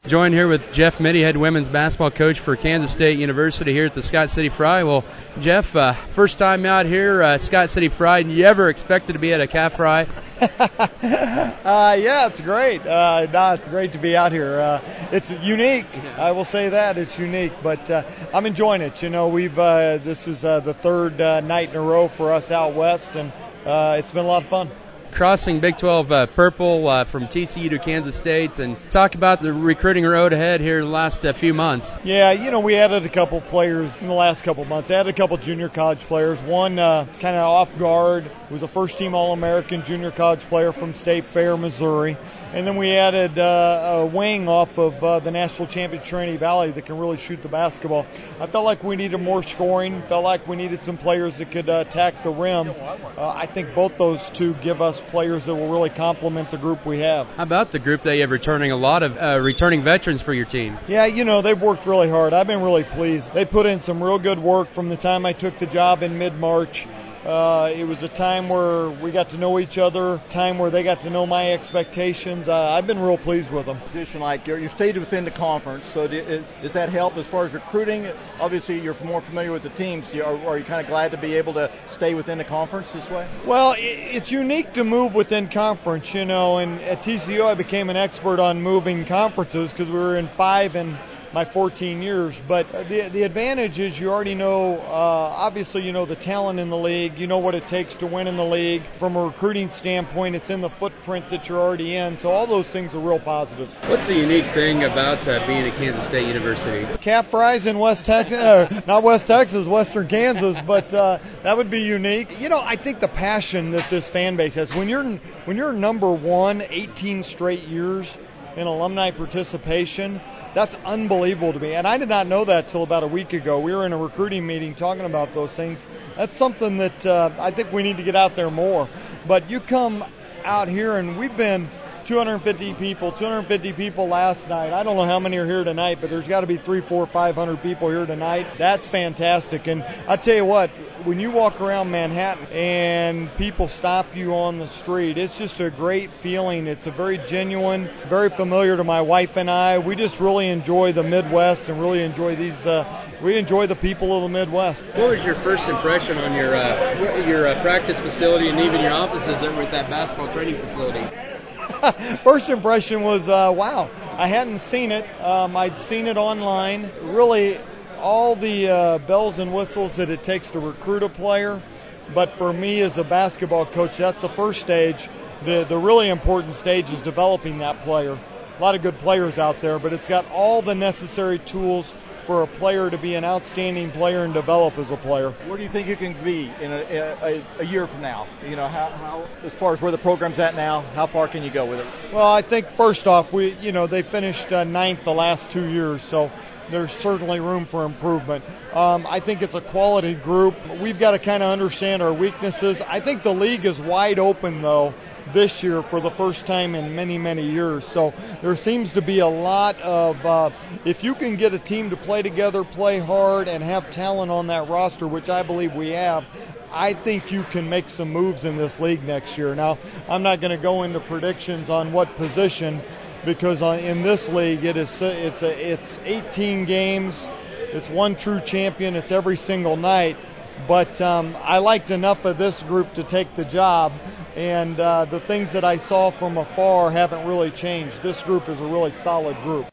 Joined here with Jeff Mittie, head women's basketball coach for Kansas State University here at the Scott City Fry. Well, Jeff, first time out here, Scott City Fry. You ever expected to be at a Calf Fry? Yeah, it's great. It's great to be out here. It's unique. I will say that it's unique, but I'm enjoying it. You know, this is the third night in a row for us out west, and it's been a lot of fun. Crossing Big 12 purple from TCU to Kansas State, and talk about the recruiting road ahead here the last few months. Yeah, you know, we added a couple players in the last couple months. Added a couple junior college players. One kind of off guard was a first-team All-American junior college player from State Fair, Missouri. And then we added a wing off of the national champion Trinity Valley that can really shoot the basketball. I felt like we needed more scoring. Felt like we needed some players that could attack the rim. I think both those two give us players that will really complement the group we have. How about the group that you have returning a lot of returning veterans for your team? Yeah, you know, they've worked really hard. I've been really pleased. They put in some real good work from the time I took the job in mid-March. It was a time where we got to know each other, time where they got to know my expectations. I've been real pleased with them. Position like you stayed within the conference, so does that help as far as recruiting? Obviously, you're more familiar with the teams. Are you kind of glad to be able to stay within the conference this way? Well, it's unique to move within conference, you know, and at TCU I became an expert on moving conferences because we were in 5 in my 14 years. But the advantage is you already know, obviously you know the talent in the league, you know what it takes to win in the league. From a recruiting standpoint, it's in the footprint that you're already in, so all those things are real positives. What's the unique thing about being at Kansas State University? Calf Fries in West Texas, not West Texas, Western Kansas, but that would be unique. You know, I think the passion that this fan base has, when you're number one 18 straight years in alumni participation, that's unbelievable to me. And I did not know that till about a week ago. We were in a recruiting meeting talking about those things. That's something that I think we need to get out there more. But you come out here, and we've been 250 people last night. I don't know how many are here tonight, but there's got to be 300, 400, 500 people here tonight. That's fantastic. And I tell you what, when you walk around Manhattan and people stop you on the street, it's just a great feeling. It's a very genuine, very familiar to my wife and I. We just really enjoy the Midwest and really enjoy we enjoy the people of the Midwest. What was your first impression on your practice facility and even your offices over at that basketball training facility? First impression was, wow. I hadn't seen it. I'd seen it online. Really, all the bells and whistles that it takes to recruit a player. But for me as a basketball coach, that's the first stage. The really important stage is developing that player. A lot of good players out there, but it's got all the necessary tools for a player to be an outstanding player and develop as a player. Where do you think you can be in a year from now? You know, how as far as where the program's at now, how far can you go with it? Well, I think first off, they finished ninth the last 2 years, so there's certainly room for improvement. I think it's a quality group. We've got to kind of understand our weaknesses. I think the league is wide open, though, this year for the first time in many, many years. So there seems to be a lot of, if you can get a team to play together, play hard, and have talent on that roster, which I believe we have, I think you can make some moves in this league next year. Now, I'm not going to go into predictions on what position, because in this league it's 18 games, it's one true champion, it's every single night. But I liked enough of this group to take the job, and the things that I saw from afar haven't really changed. This group is a really solid group.